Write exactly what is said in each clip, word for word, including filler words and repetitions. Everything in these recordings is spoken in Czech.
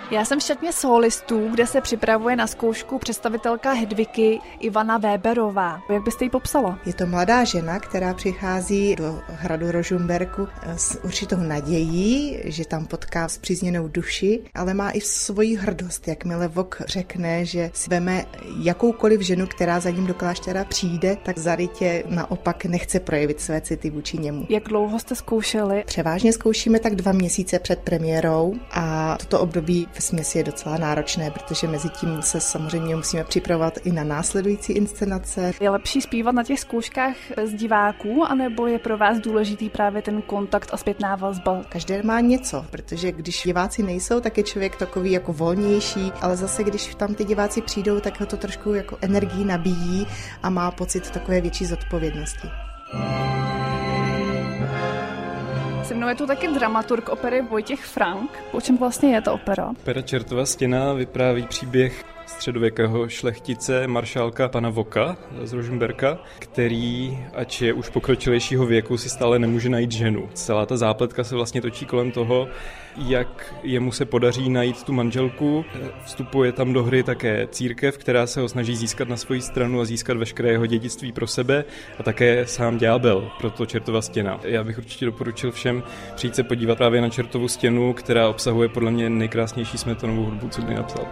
Já jsem v šatně solistů, kde se připravuje na zkoušku představitelka Hedviky Ivana Weberová. Jak byste ji popsala? Je to mladá žena, která přichází do hradu Rožmberku s určitou nadějí, že tam potká spřízněnou duši, ale má i svoji hrdost, jakmile vok řekne, že si veme jakoukoliv ženu, která za ním do kláštera přijde, tak zarytě naopak nechce projevit své city vůči němu. Jak dlouho jste zkoušeli? Převážně zkoušíme tak dva měsíce před premiérou a toto období vesměs je docela náročné, protože mezi tím se samozřejmě musíme připravovat i na následující inscenace. Je lepší zpívat na těch zkouškách bez diváků, anebo je pro vás důležitý právě ten kontakt a zpětná vazba? Každý má něco, protože když diváci nejsou, tak je člověk takový jako volnější, ale zase když tam ty diváci přijdou, tak ho to trošku jako energii nabíjí a má pocit takové větší zodpovědnosti. Se mnou je tu taky dramaturg opery Vojtěch Frank. O čem vlastně je ta opera? Opera Čertova stěna vypráví příběh středověkého šlechtice maršálka pana Voka z Rožmberka, který, ač je už pokročilejšího věku, si stále nemůže najít ženu. Celá ta zápletka se vlastně točí kolem toho, jak jemu se podaří najít tu manželku. Vstupuje tam do hry také církev, která se ho snaží získat na svoji stranu a získat veškeré jeho dědictví pro sebe, a také sám ďábel, proto Čertova stěna. Já bych určitě doporučil všem přijít se podívat právě na Čertovu stěnu, která obsahuje podle mě nejkrásnější Smetanovou hudbu, co kdy napsal.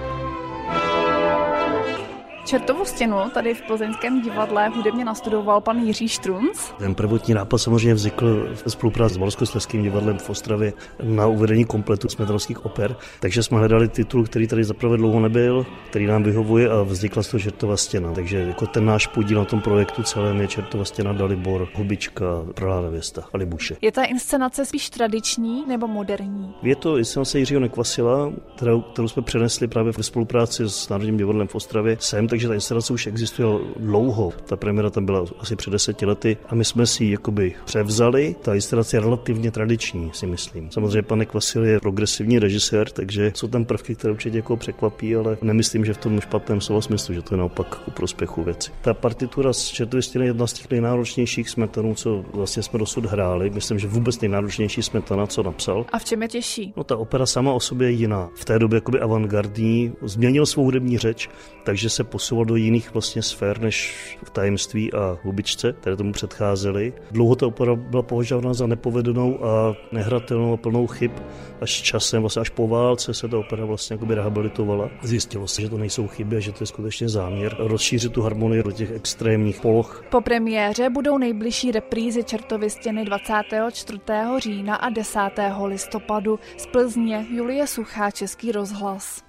Čertovu stěnu tady v plzeňském divadle hudebně nastudoval pan Jiří Štrunc. Ten prvotní nápad samozřejmě vznikl ve spolupráci s Moravskoslezským divadlem v Ostravě na uvedení kompletu smetanovských oper, takže jsme hledali titul, který tady zaprvé dlouho nebyl, který nám vyhovuje, a vznikla z toho Čertova stěna. Takže jako ten náš podíl na tom projektu celém je Čertova stěna, Dalibor, Hubička, Pralá nevěsta a Libuše. Je ta inscenace spíš tradiční nebo moderní? Je to inscenace Jiřího Nekvasila, kterou, kterou jsme přenesli právě ve spolupráci s Národním divadlem v Ostravě sem, takže ta inscenace už existuje dlouho. Ta premiéra tam byla asi před deseti lety a my jsme si ji jakoby převzali. Ta inscenace je relativně tradiční, si myslím. Samozřejmě pan Nekvasil je progresivní režisér, takže jsou tam prvky, které určitě někoho překvapí, ale nemyslím, že v tom špatném slova smyslu, že to je naopak ku prospěchu věci. Ta partitura z Čertovy stěny je jedna z těch nejnáročnějších Smetanů, co vlastně jsme dosud hráli. Myslím, že vůbec nejnáročnější Smetana, co napsal. A v čem je těžší? No, ta opera sama o sobě je jiná. V té době jakoby avantgardní, změnil svou hudební řeč, takže se posouval do jiných vlastně sfér než v Tajemství a Hubičce, které tomu předcházely. Dlouho ta opera byla považována za nepovedenou a nehratelnou a plnou chyb. Až časem, vlastně až po válce se ta opera vlastně jakoby rehabilitovala. Zjistilo se, že to nejsou chyby a že to je skutečně záměr rozšířit tu harmonii do těch extrémních poloh. Po premiéře budou nejbližší reprízy Čertovy stěny dvacátého čtvrtého října a desátého listopadu. Z Plzně Julie Suchá, Český rozhlas.